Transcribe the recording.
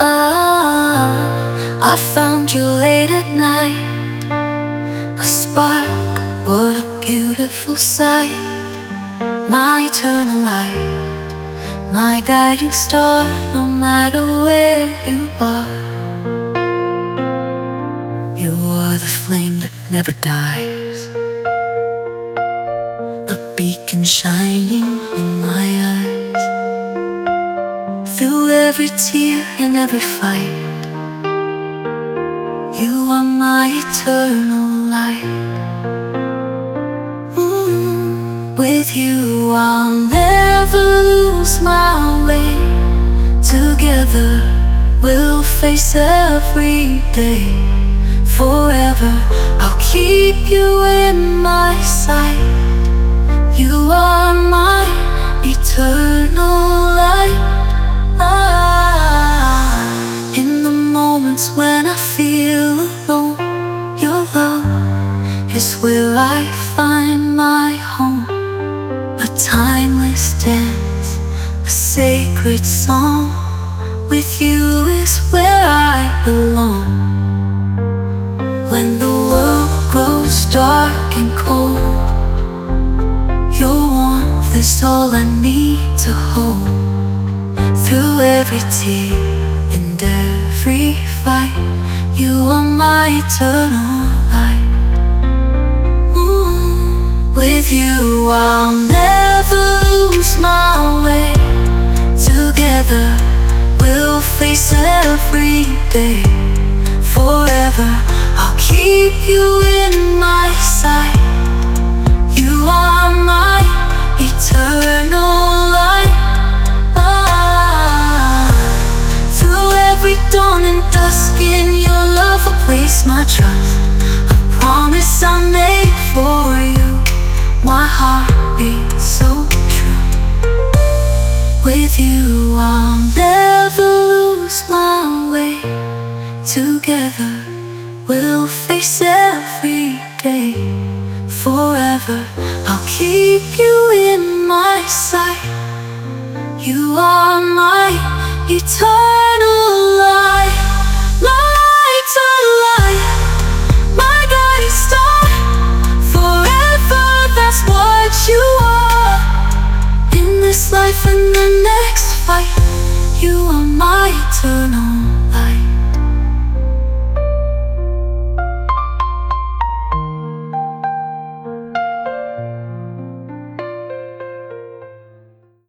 I found you late at night, a spark, what a beautiful sight. My eternal light, my guiding star, no matter where you are. You are the flame that never dies, a beacon shining in my eyes. Through every tear and every fight, you are my eternal light. With you I'll never lose my way. Together we'll face every day. Forever I'll keep you in my sight. You are my eternal light. In the moments when I feel alone, your love is where I find my home. A timeless dance, a sacred song. With you is where I belong. When the world grows dark and cold, your warmth is all I need to hold. Through every tear and every fight, you are my eternal light. With you I'll never lose my way. Together we'll face every day. Forever I'll keep you in my sight. You are my eternal light. Through every dawn and dusk, in your love I place my trust. A promise I made for you, my heart beats so true. With you I'll never lose my way. Together we'll face every day. Forever I'll keep you in my sight. You are my eternal light. My eternal light, my guiding star. Forever, that's what you are. In this life and the next fight, you are my eternal